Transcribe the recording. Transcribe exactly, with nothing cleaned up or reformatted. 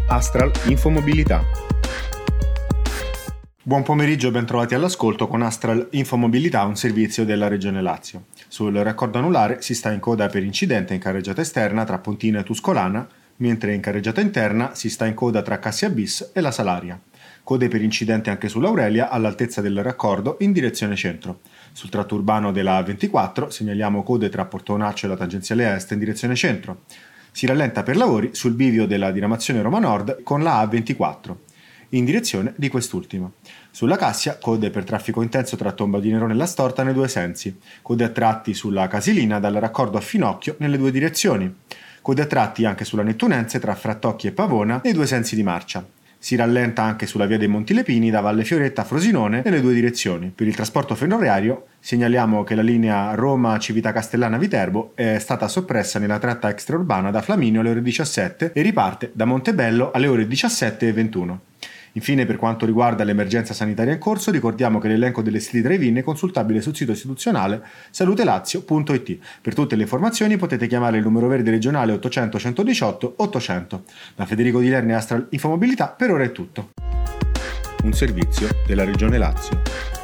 Astral Infomobilità. Buon pomeriggio e ben trovati all'ascolto con Astral Infomobilità, un servizio della Regione Lazio. Sul raccordo anulare si sta in coda per incidente in carreggiata esterna tra Pontina e Tuscolana, mentre in carreggiata interna si sta in coda tra Cassia Bis e la Salaria. Code per incidente anche sull'Aurelia all'altezza del raccordo in direzione centro. Sul tratto urbano della A ventiquattro segnaliamo code tra Portonaccio e la tangenziale est in direzione centro. Si rallenta per lavori sul bivio della diramazione Roma Nord con la A ventiquattro, in direzione di quest'ultima. Sulla Cassia, code per traffico intenso tra Tomba di Nerone e La Storta nei due sensi. Code a tratti sulla Casilina dal raccordo a Finocchio nelle due direzioni. Code a tratti anche sulla Nettunense tra Frattocchi e Pavona nei due sensi di marcia. Si rallenta anche sulla via dei Monti Lepini da Valle Fioretta a Frosinone nelle due direzioni. Per il trasporto ferroviario segnaliamo che la linea Roma-Civita-Castellana-Viterbo è stata soppressa nella tratta extraurbana da Flaminio alle ore diciassette e riparte da Montebello alle ore diciassette e ventuno. Infine, per quanto riguarda l'emergenza sanitaria in corso, ricordiamo che l'elenco delle sedi drive-in è consultabile sul sito istituzionale salutelazio punto it. Per tutte le informazioni potete chiamare il numero verde regionale ottocento centodiciotto ottocento. Da Federico Di Lerni e Astral Infomobilità per ora è tutto. Un servizio della Regione Lazio.